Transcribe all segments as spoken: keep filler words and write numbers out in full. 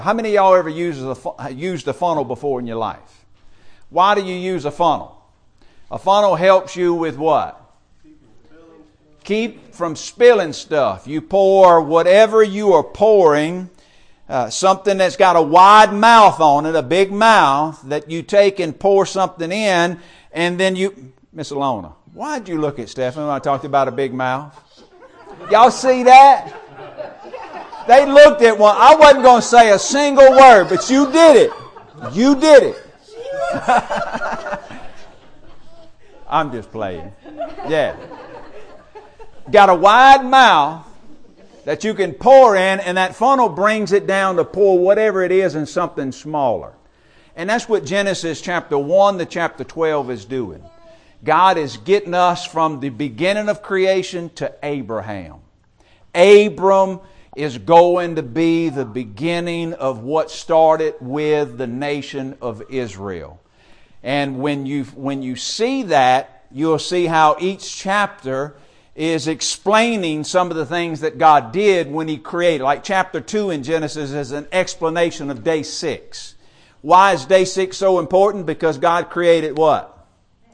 How many of y'all ever used a, used a funnel before in your life? Why do you use a funnel? A funnel helps you with what? Keep from spilling stuff. You pour whatever you are pouring, uh, something that's got a wide mouth on it, a big mouth, that you take and pour something in, and then you... Miss Alona, why'd you look at Stephen when I talked about a big mouth? Y'all see that? They looked at one. I wasn't going to say a single word, but you did it. You did it. I'm just playing. Yeah. Got a wide mouth that you can pour in, and that funnel brings it down to pour whatever it is in something smaller. And that's what Genesis chapter one to chapter twelve is doing. God is getting us from the beginning of creation to Abraham. Abram is going to be the beginning of what started with the nation of Israel. And when you, when you see that, you'll see how each chapter is explaining some of the things that God did when He created. Like chapter two in Genesis is an explanation of day six. Why is day six so important? Because God created what?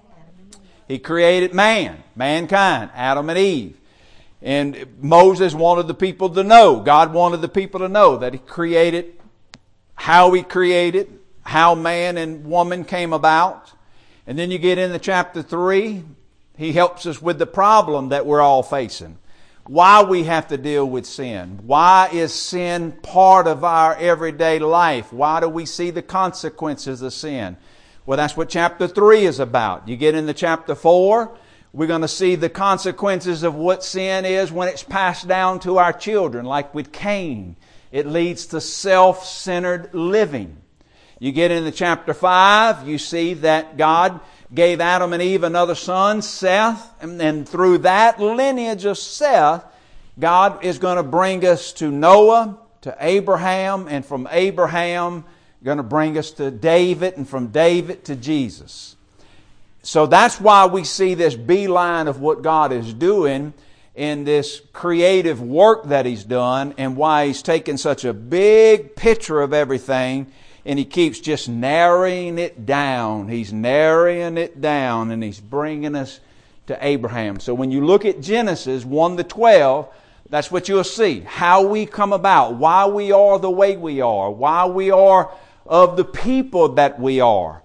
He created man, mankind, Adam and Eve. And Moses wanted the people to know, God wanted the people to know that He created, how He created, how man and woman came about. And then you get into chapter three, He helps us with the problem that we're all facing. Why we have to deal with sin. Why is sin part of our everyday life? Why do we see the consequences of sin? Well, that's what chapter three is about. You get into chapter four, we're going to see the consequences of what sin is when it's passed down to our children. Like with Cain, it leads to self-centered living. You get into chapter five, you see that God gave Adam and Eve another son, Seth, and, and through that lineage of Seth, God is going to bring us to Noah, to Abraham, and from Abraham, going to bring us to David, and from David to Jesus. So that's why we see this beeline of what God is doing in this creative work that He's done, and why He's taken such a big picture of everything, and He keeps just narrowing it down. He's narrowing it down, and He's bringing us to Abraham. So when you look at Genesis one to twelve, that's what you'll see. How we come about, why we are the way we are, why we are of the people that we are.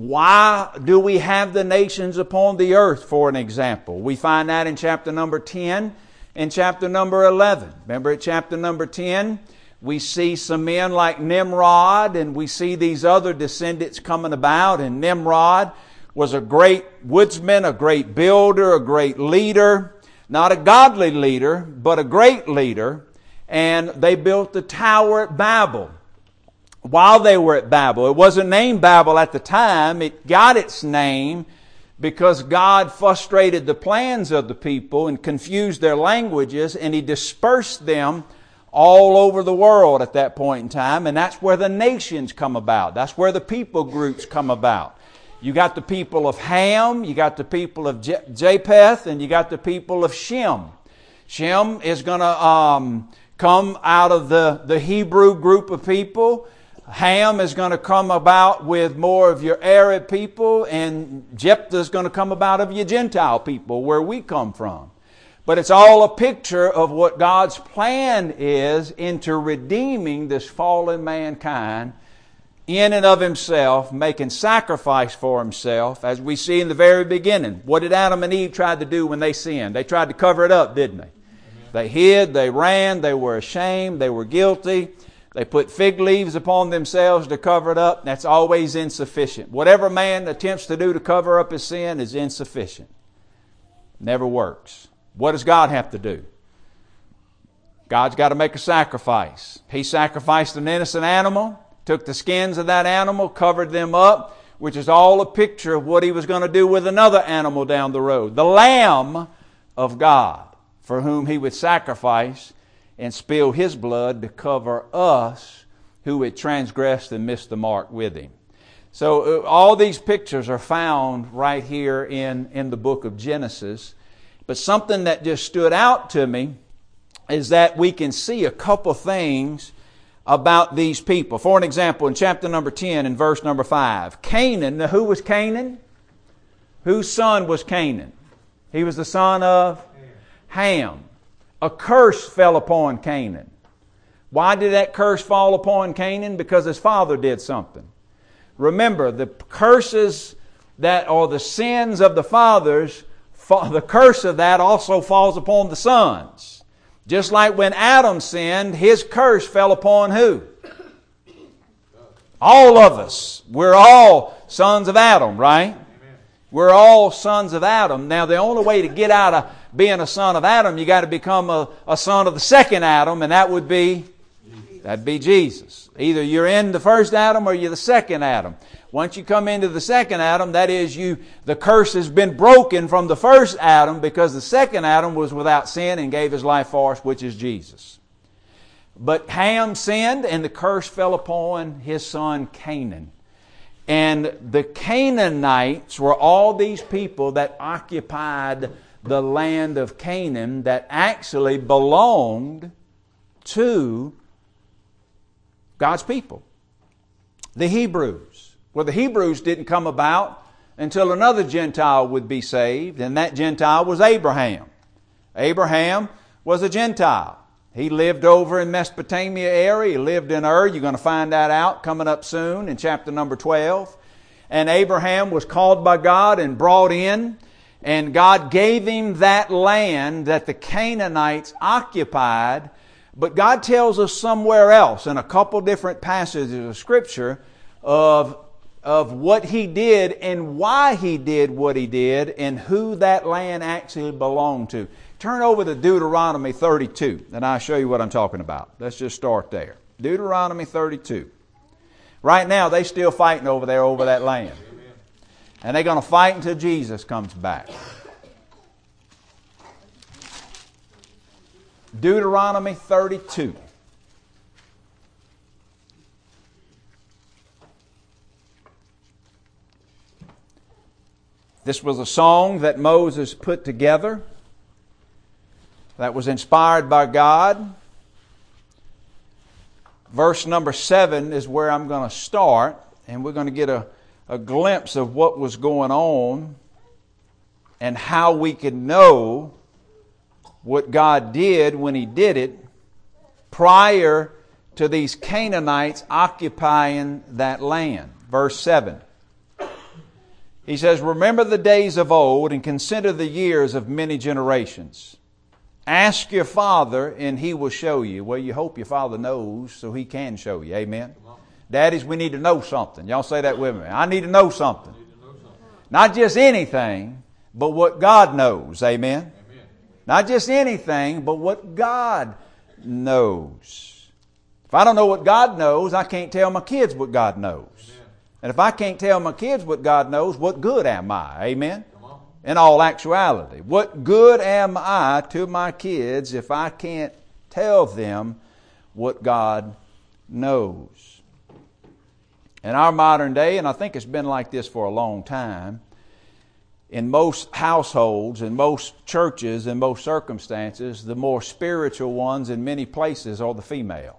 Why do we have the nations upon the earth, for an example? We find that in chapter number ten and chapter number eleven. Remember at chapter number ten, we see some men like Nimrod, and we see these other descendants coming about. And Nimrod was a great woodsman, a great builder, a great leader. Not a godly leader, but a great leader. And they built the tower at Babel. While they were at Babel, it wasn't named Babel at the time. It got its name because God frustrated the plans of the people and confused their languages, and He dispersed them all over the world at that point in time. And that's where the nations come about. That's where the people groups come about. You got the people of Ham, you got the people of Japheth, and you got the people of Shem. Shem is going to um, come out of the, the Hebrew group of people. Ham is going to come about with more of your Arab people, and Jephthah is going to come about of your Gentile people, where we come from. But it's all a picture of what God's plan is into redeeming this fallen mankind in and of Himself, making sacrifice for Himself, as we see in the very beginning. What did Adam and Eve try to do when they sinned? They tried to cover it up, didn't they? Mm-hmm. They hid, they ran, they were ashamed, they were guilty. They put fig leaves upon themselves to cover it up. That's always insufficient. Whatever man attempts to do to cover up his sin is insufficient. Never works. What does God have to do? God's got to make a sacrifice. He sacrificed an innocent animal, took the skins of that animal, covered them up, which is all a picture of what He was going to do with another animal down the road. The Lamb of God, for whom He would sacrifice and spill His blood to cover us who had transgressed and missed the mark with Him. So uh, all these pictures are found right here in, in the book of Genesis. But something that just stood out to me is that we can see a couple things about these people. For an example, in chapter number ten and verse number five, Canaan, now who was Canaan? Whose son was Canaan? He was the son of Ham. A curse fell upon Canaan. Why did that curse fall upon Canaan? Because his father did something. Remember, the curses that are the sins of the fathers, the curse of that also falls upon the sons. Just like when Adam sinned, his curse fell upon who? All of us. We're all sons of Adam, right? We're all sons of Adam. Now, the only way to get out of being a son of Adam, you got to become a, a son of the second Adam, and that would be, that'd be Jesus. Either you're in the first Adam or you're the second Adam. Once you come into the second Adam, that is, you the curse has been broken from the first Adam, because the second Adam was without sin and gave his life for us, which is Jesus. But Ham sinned, and the curse fell upon his son Canaan. And the Canaanites were all these people that occupied the land of Canaan that actually belonged to God's people. The Hebrews. Well, the Hebrews didn't come about until another Gentile would be saved, and that Gentile was Abraham. Abraham was a Gentile. He lived over in Mesopotamia area. He lived in Ur. You're going to find that out coming up soon in chapter number twelve. And Abraham was called by God and brought in, and God gave him that land that the Canaanites occupied. But God tells us somewhere else in a couple different passages of Scripture of, of what He did and why He did what He did and who that land actually belonged to. Turn over to Deuteronomy thirty-two, and I'll show you what I'm talking about. Let's just start there. Deuteronomy thirty-two. Right now, they're still fighting over there over that land. And they're going to fight until Jesus comes back. Deuteronomy thirty-two. This was a song that Moses put together that was inspired by God. Verse number seven is where I'm going to start, and we're going to get a, a glimpse of what was going on and how we can know what God did when He did it prior to these Canaanites occupying that land. Verse seven. He says, "Remember the days of old and consider the years of many generations. Ask your father and he will show you." Well, you hope your father knows so he can show you. Amen. Daddies, we need to know something. Y'all say that with me. I need to know something. Not just anything, but what God knows. Amen. Amen. Not just anything, but what God knows. If I don't know what God knows, I can't tell my kids what God knows. Amen. And if I can't tell my kids what God knows, what good am I? Amen. In all actuality, what good am I to my kids if I can't tell them what God knows? In our modern day, and I think it's been like this for a long time, in most households, in most churches, in most circumstances, the more spiritual ones in many places are the female.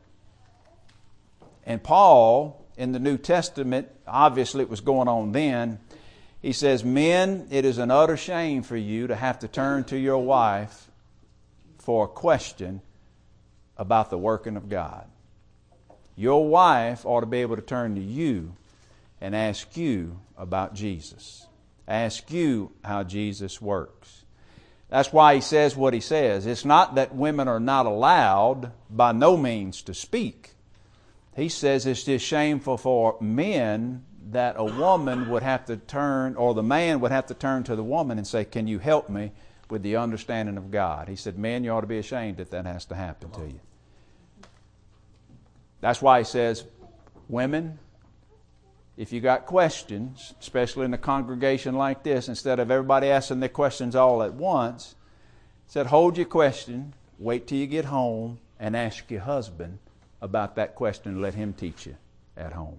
And Paul, in the New Testament, obviously it was going on then, he says, "Men, it is an utter shame for you to have to turn to your wife for a question about the working of God. Your wife ought to be able to turn to you and ask you about Jesus. Ask you how Jesus works." That's why he says what he says. It's not that women are not allowed by no means to speak. He says it's just shameful for men that a woman would have to turn, or the man would have to turn to the woman and say, "Can you help me with the understanding of God?" He said, "Men, you ought to be ashamed that that has to happen to you." That's why he says, women, if you got questions, especially in a congregation like this, instead of everybody asking their questions all at once, he said, hold your question, wait till you get home, and ask your husband about that question and let him teach you at home.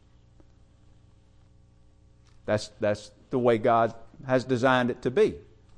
That's, that's the way God has designed it to be.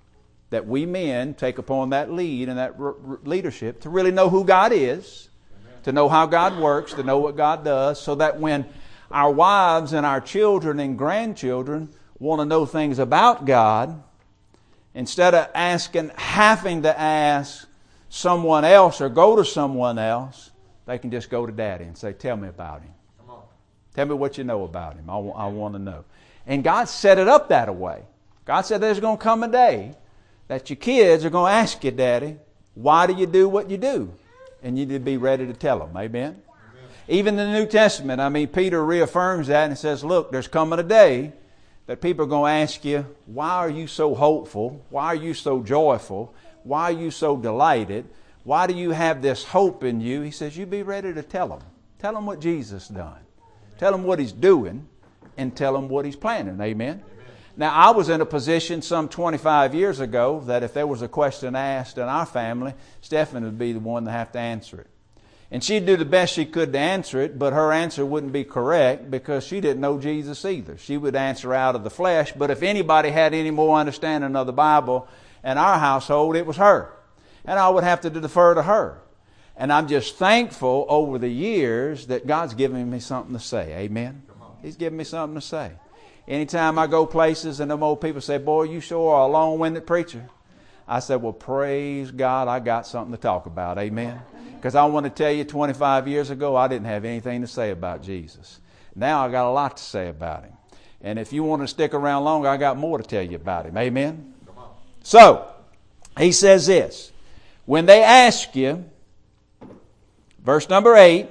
That we men take upon that lead and that r- r- leadership to really know who God is, amen, to know how God works, to know what God does, so that when our wives and our children and grandchildren want to know things about God, instead of asking, having to ask someone else or go to someone else, they can just go to Daddy and say, tell me about Him. Come on. Tell me what you know about Him. I, w- I want to know. And God set it up that way. God said there's going to come a day that your kids are going to ask you, Daddy, why do you do what you do? And you need to be ready to tell them. Amen? Amen. Even in the New Testament, I mean, Peter reaffirms that and says, look, there's coming a day that people are going to ask you, why are you so hopeful? Why are you so joyful? Why are you so delighted? Why do you have this hope in you? He says, you be ready to tell them. Tell them what Jesus done. Tell them what He's doing and tell them what He's planning. Amen? Amen. Now, I was in a position some twenty-five years ago that if there was a question asked in our family, Stephanie would be the one to have to answer it. And she'd do the best she could to answer it, but her answer wouldn't be correct because she didn't know Jesus either. She would answer out of the flesh, but if anybody had any more understanding of the Bible in our household, it was her. And I would have to defer to her. And I'm just thankful over the years that God's given me something to say. Amen? He's given me something to say. Anytime I go places and them old people say, boy, you sure are a long-winded preacher. I said, well, praise God, I got something to talk about. Amen? Because I want to tell you, twenty-five years ago, I didn't have anything to say about Jesus. Now I got a lot to say about Him. And if you want to stick around longer, I got more to tell you about Him. Amen? So, he says this. When they ask you, verse number eight,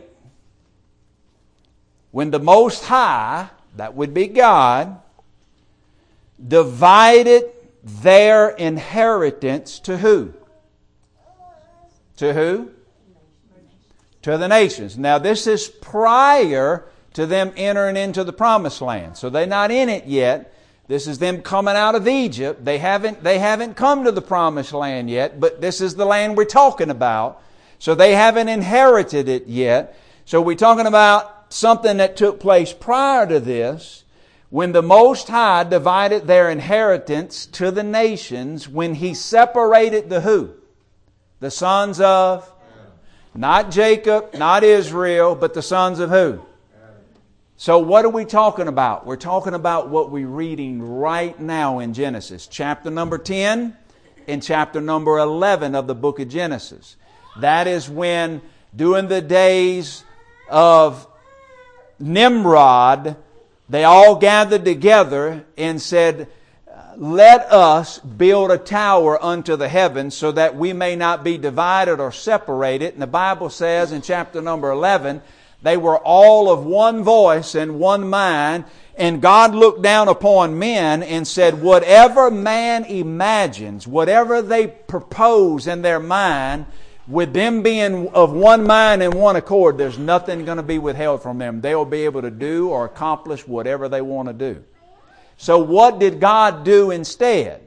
when the Most High, that would be God, divided their inheritance to who? To who? To the nations. Now this is prior to them entering into the promised land. So they're not in it yet. This is them coming out of Egypt. They haven't, they haven't come to the promised land yet, but this is the land we're talking about. So they haven't inherited it yet. So we're talking about something that took place prior to this, when the Most High divided their inheritance to the nations, when He separated the who? The sons of? Not Jacob, not Israel, but the sons of who? So what are we talking about? We're talking about what we're reading right now in Genesis. Chapter number ten and chapter number eleven of the book of Genesis. That is when, during the days of Nimrod, they all gathered together and said, let us build a tower unto the heavens so that we may not be divided or separated. And the Bible says in chapter number eleven, they were all of one voice and one mind. And God looked down upon men and said, whatever man imagines, whatever they propose in their mind, with them being of one mind and one accord, there's nothing going to be withheld from them. They'll be able to do or accomplish whatever they want to do. So what did God do instead?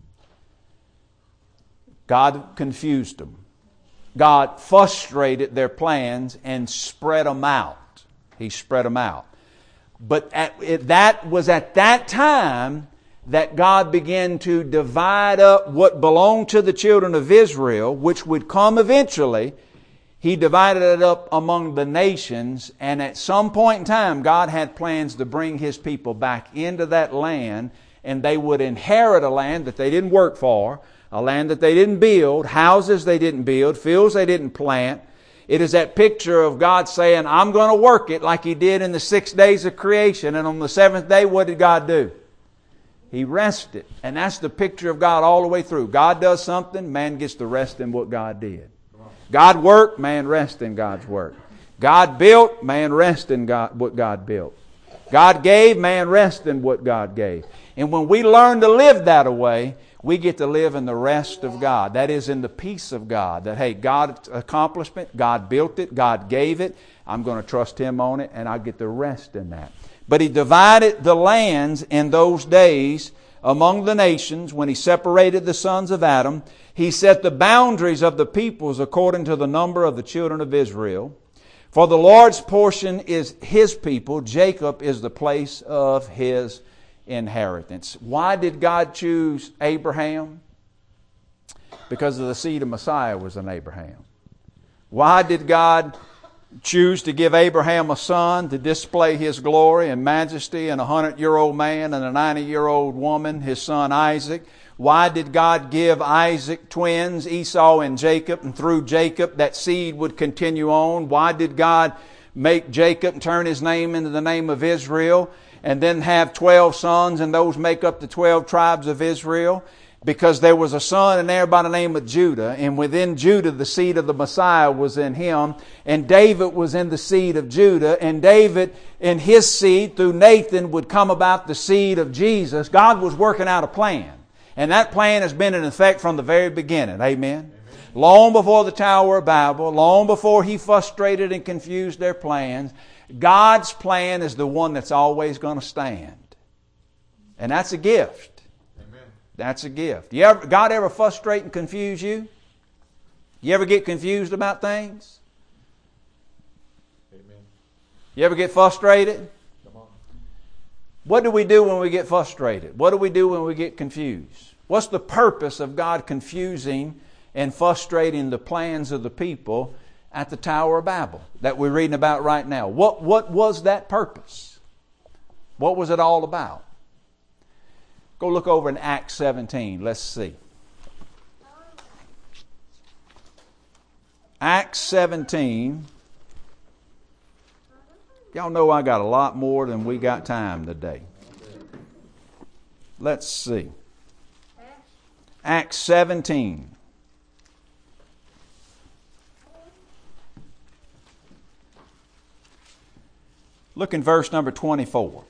God confused them. God frustrated their plans and spread them out. He spread them out. But at, it, that was at that time that God began to divide up what belonged to the children of Israel, which would come eventually. He divided it up among the nations, and at some point in time, God had plans to bring His people back into that land, and they would inherit a land that they didn't work for, a land that they didn't build, houses they didn't build, fields they didn't plant. It is that picture of God saying, I'm going to work it like He did in the six days of creation, and on the seventh day, what did God do? He rested. And that's the picture of God all the way through. God does something, man gets to rest in what God did. God worked, man rest in God's work. God built, man rest in God, what God built. God gave, man rest in what God gave. And when we learn to live that way, we get to live in the rest of God. That is, in the peace of God. That, hey, God's accomplishment, God built it, God gave it. I'm going to trust Him on it, and I get to rest in that. But He divided the lands in those days among the nations when He separated the sons of Adam. He set the boundaries of the peoples according to the number of the children of Israel. For the Lord's portion is His people. Jacob is the place of His inheritance. Why did God choose Abraham? Because of the seed of Messiah was in Abraham. Why did God choose to give Abraham a son to display his glory and majesty, and a hundred-year-old man and a ninety-year-old woman, his son Isaac? Why did God give Isaac twins, Esau and Jacob, and through Jacob that seed would continue on? Why did God make Jacob turn his name into the name of Israel and then have twelve sons, and those make up the twelve tribes of Israel? Because there was a son in there by the name of Judah, and within Judah the seed of the Messiah was in him, and David was in the seed of Judah, and David in his seed through Nathan would come about the seed of Jesus. God was working out a plan, and that plan has been in effect from the very beginning. Amen? Amen. Long before the Tower of Babel, long before He frustrated and confused their plans, God's plan is the one that's always going to stand. And that's a gift. That's a gift. You ever, God ever frustrate and confuse you? You ever get confused about things? Amen. You ever get frustrated? Come on. What do we do when we get frustrated? What do we do when we get confused? What's the purpose of God confusing and frustrating the plans of the people at the Tower of Babel that we're reading about right now? What, what was that purpose? What was it all about? Go look over in Acts seventeen. Let's see. Acts seventeen. Y'all know I got a lot more than we got time today. Let's see. Acts seventeen. Look in verse number twenty-four.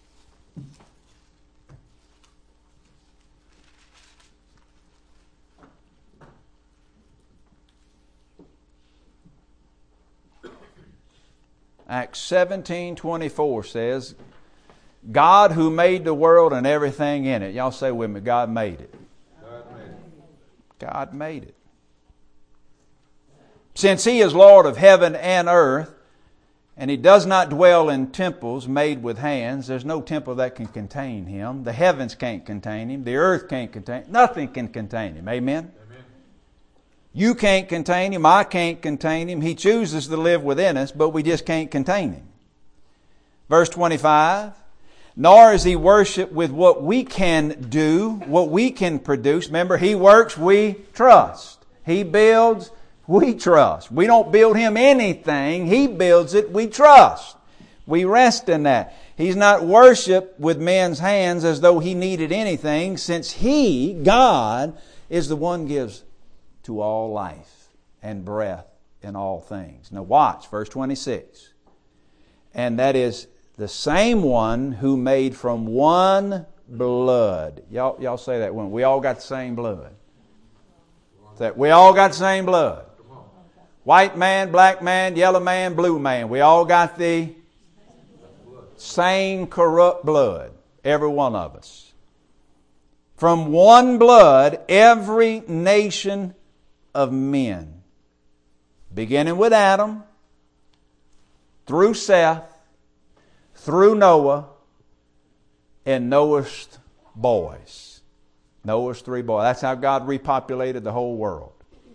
Acts seventeen twenty-four says, God who made the world and everything in it. Y'all say with me, God made it. God made it. God made it. Since He is Lord of heaven and earth, and He does not dwell in temples made with hands. There's no temple that can contain Him. The heavens can't contain Him. The earth can't contain Him. Nothing can contain Him. Amen? You can't contain Him. I can't contain Him. He chooses to live within us, but we just can't contain Him. Verse twenty-five, nor is He worshipped with what we can do, what we can produce. Remember, He works, we trust. He builds, we trust. We don't build Him anything. He builds it, we trust. We rest in that. He's not worshipped with men's hands as though He needed anything, since He, God, is the one who gives to all life and breath in all things. Now watch, verse twenty-six. And that is the same one who made from one blood. Y'all, y'all say that one. We all got the same blood. That we all got the same blood. White man, black man, yellow man, blue man. We all got the same corrupt blood. Every one of us. From one blood, every nation of men, beginning with Adam, through Seth, through Noah, and Noah's boys. Noah's three boys. That's how God repopulated the whole world.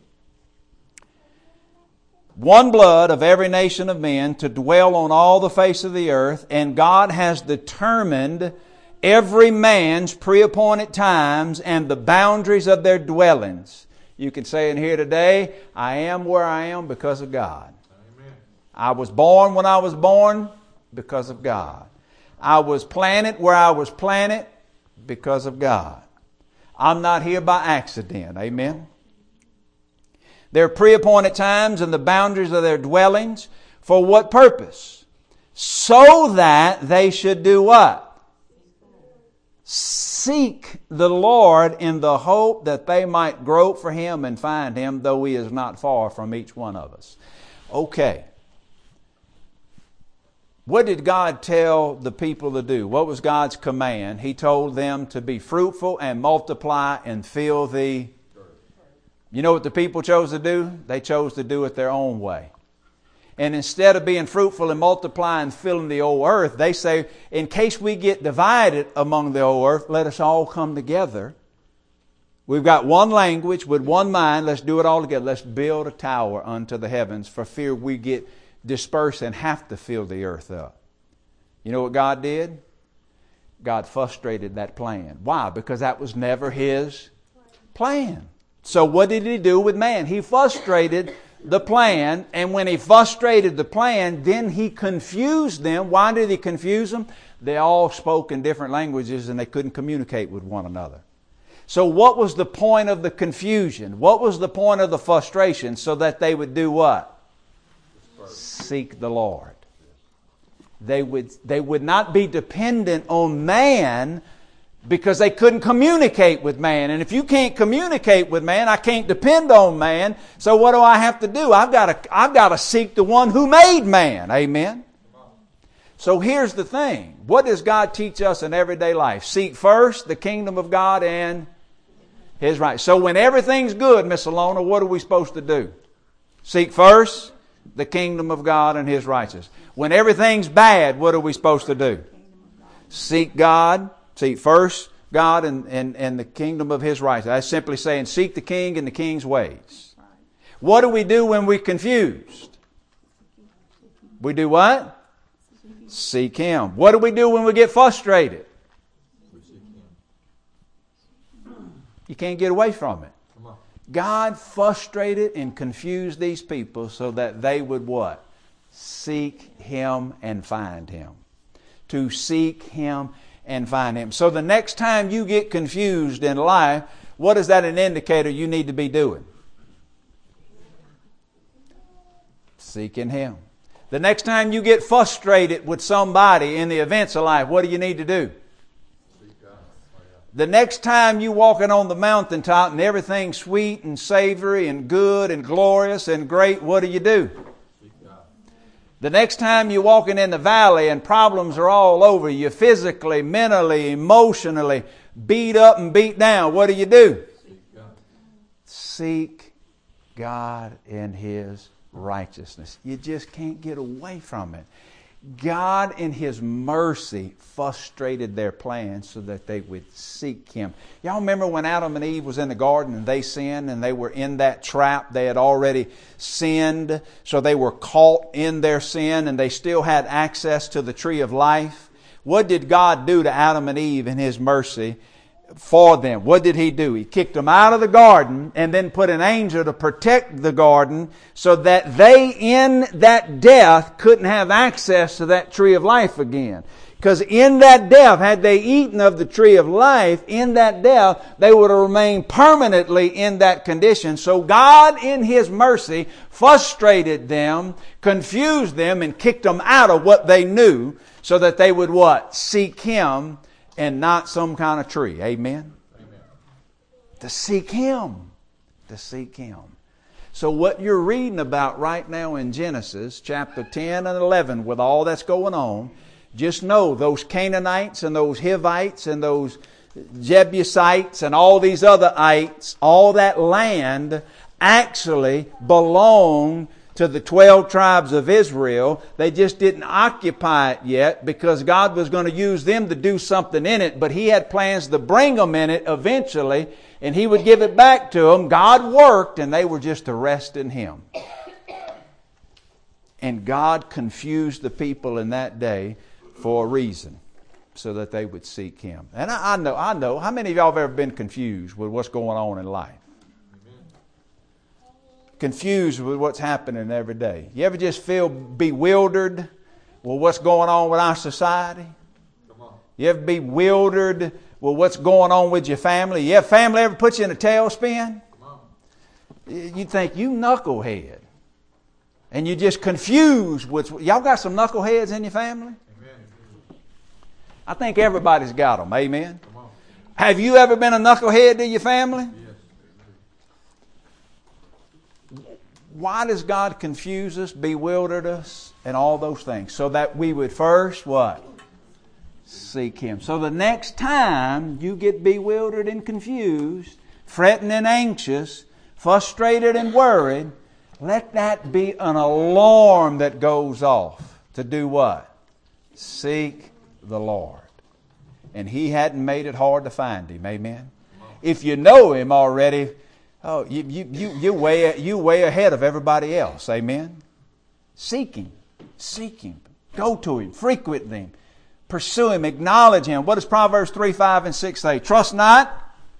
One blood of every nation of men to dwell on all the face of the earth, and God has determined every man's pre-appointed times and the boundaries of their dwellings. You can say in here today, I am where I am because of God. Amen. I was born when I was born because of God. I was planted where I was planted because of God. I'm not here by accident. Amen. Their pre-appointed times and the boundaries of their dwellings. For what purpose? So that they should do what? Seek the Lord in the hope that they might grope for Him and find Him, though He is not far from each one of us. Okay. What did God tell the people to do? What was God's command? He told them to be fruitful and multiply and fill the earth. You know what the people chose to do? They chose to do it their own way. And instead of being fruitful and multiplying and filling the old earth, they say, in case we get divided among the old earth, let us all come together. We've got one language with one mind. Let's do it all together. Let's build a tower unto the heavens for fear we get disperse and have to fill the earth up. You know what God did? God frustrated that plan. Why? Because that was never His plan. So what did He do with man? He frustrated the plan, and when He frustrated the plan, then He confused them. Why did He confuse them? They all spoke in different languages and they couldn't communicate with one another. So what was the point of the confusion? What was the point of the frustration? So that they would do what? Seek the Lord. They would, they would not be dependent on man because they couldn't communicate with man. And if you can't communicate with man, I can't depend on man. So what do I have to do? I've got to, I've got to seek the one who made man. Amen. So here's the thing. What does God teach us in everyday life? Seek first the kingdom of God and His right. So when everything's good, Miss Alona, what are we supposed to do? Seek first the kingdom of God and His righteousness. When everything's bad, what are we supposed to do? Seek God. Seek first God and, and, and the kingdom of His righteousness. That's simply saying seek the king and the king's ways. What do we do when we're confused? We do what? Seek Him. What do we do when we get frustrated? You can't get away from it. God frustrated and confused these people so that they would what? Seek Him and find Him. To seek Him and find Him. So the next time you get confused in life, what is that an indicator you need to be doing? Seeking Him. The next time you get frustrated with somebody in the events of life, what do you need to do? The next time you walking on the mountaintop and everything's sweet and savory and good and glorious and great, what do you do? The next time you're walking in the valley and problems are all over you, physically, mentally, emotionally, beat up and beat down, what do you do? Seek God, Seek God in His righteousness. You just can't get away from it. God in His mercy frustrated their plans so that they would seek Him. Y'all remember when Adam and Eve was in the garden and they sinned and they were in that trap? They had already sinned, so they were caught in their sin and they still had access to the tree of life. What did God do to Adam and Eve in His mercy for them? What did He do? He kicked them out of the garden and then put an angel to protect the garden so that they in that death couldn't have access to that tree of life again. Because in that death, had they eaten of the tree of life, in that death, they would have remained permanently in that condition. So God in His mercy frustrated them, confused them, and kicked them out of what they knew so that they would what? Seek Him and not some kind of tree. Amen? Amen. To seek Him. To seek Him. So what you're reading about right now in Genesis chapter ten and eleven with all that's going on, just know those Canaanites and those Hivites and those Jebusites and all these other ites, all that land actually belonged to the twelve tribes of Israel. They just didn't occupy it yet because God was going to use them to do something in it, but He had plans to bring them in it eventually, and He would give it back to them. God worked, and they were just to rest in Him. And God confused the people in that day for a reason, so that they would seek Him. And I, I know, I know. How many of y'all have ever been confused with what's going on in life? Confused with what's happening every day. You ever just feel bewildered with what's going on with our society? You ever be bewildered with what's going on with your family? You have family ever put you in a tailspin? You think you knucklehead. And you just confused with... Y'all got some knuckleheads in your family? I think everybody's got them. Amen? Have you ever been a knucklehead to your family? Why does God confuse us, bewilder us, and all those things? So that we would first, what? Seek Him. So the next time you get bewildered and confused, fretting and anxious, frustrated and worried, let that be an alarm that goes off to do what? Seek the Lord. And He hadn't made it hard to find Him. Amen? If you know Him already, oh, you, you, you, you, way, you way ahead of everybody else. Amen? Seek Him. Seek Him. Go to Him. Frequent Him. Pursue Him. Acknowledge Him. What does Proverbs three, five, and six say? Trust not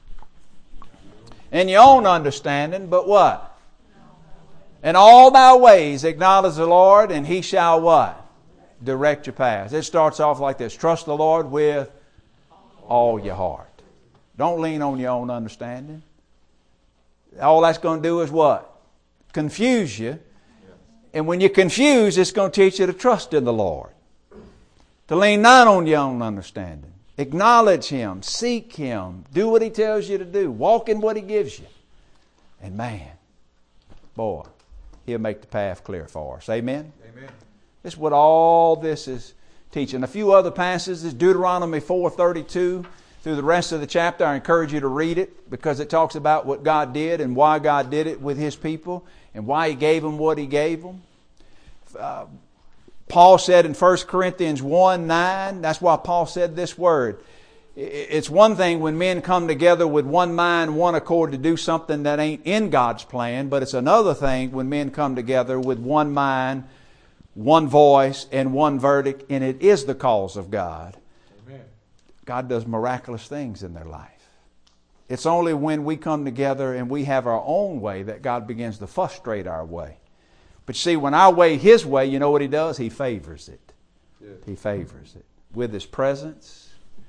in your own understanding, but what? In all thy ways acknowledge the Lord, and He shall what? Direct your paths. It starts off like this. Trust the Lord with all your heart. Don't lean on your own understanding. All that's going to do is what? Confuse you. And when you're confused, it's going to teach you to trust in the Lord. To lean not on your own understanding. Acknowledge Him. Seek Him. Do what He tells you to do. Walk in what He gives you. And man, boy, He'll make the path clear for us. Amen? Amen. This is what all this is teaching. A few other passages, Deuteronomy four thirty-two. Through the rest of the chapter, I encourage you to read it because it talks about what God did and why God did it with His people and why He gave them what He gave them. Uh, Paul said in First Corinthians one nine, that's why Paul said this word. It's one thing when men come together with one mind, one accord to do something that ain't in God's plan, but it's another thing when men come together with one mind, one voice, and one verdict, and it is the cause of God. Amen. God does miraculous things in their life. It's only when we come together and we have our own way that God begins to frustrate our way. But see, when our way His way, you know what He does? He favors it. Yeah. He favors it. With His presence,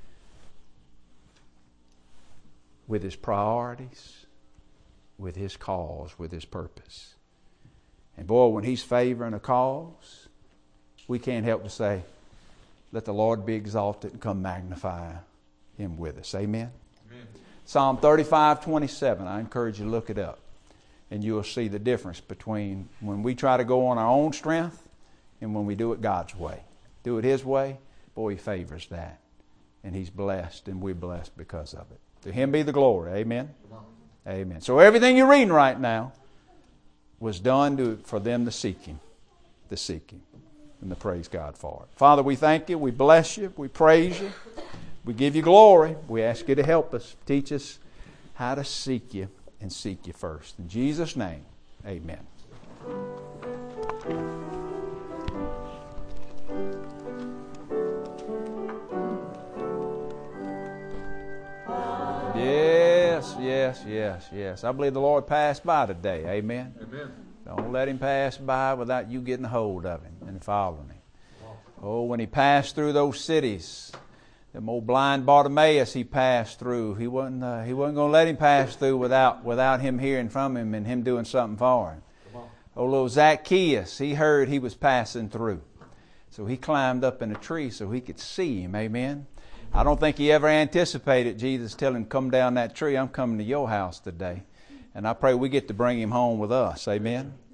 with His priorities, with His cause, with His purpose. And boy, when He's favoring a cause, we can't help but say, let the Lord be exalted and come magnify Him with us. Amen? Amen. Psalm thirty-five twenty-seven. I encourage you to look it up. And you'll see the difference between when we try to go on our own strength and when we do it God's way. Do it His way, boy, He favors that. And He's blessed, and we're blessed because of it. To Him be the glory. Amen? Amen. So everything you're reading right now was done to, for them to seek Him. To seek Him. And to praise God for it. Father, we thank You. We bless You. We praise You. We give You glory. We ask You to help us. Teach us how to seek You and seek You first. In Jesus' name, amen. Yes, yes, yes, yes. I believe the Lord passed by today. Amen. Amen. Don't let Him pass by without you getting a hold of Him and following Him. Oh, when He passed through those cities, them old blind Bartimaeus He passed through. He wasn't, uh, he wasn't going to let him pass through without, without Him hearing from Him and Him doing something for him. Oh, little Zacchaeus, he heard He was passing through. So he climbed up in a tree so he could see Him. Amen. I don't think he ever anticipated Jesus telling him, come down that tree. I'm coming to your house today. And I pray we get to bring Him home with us. Amen.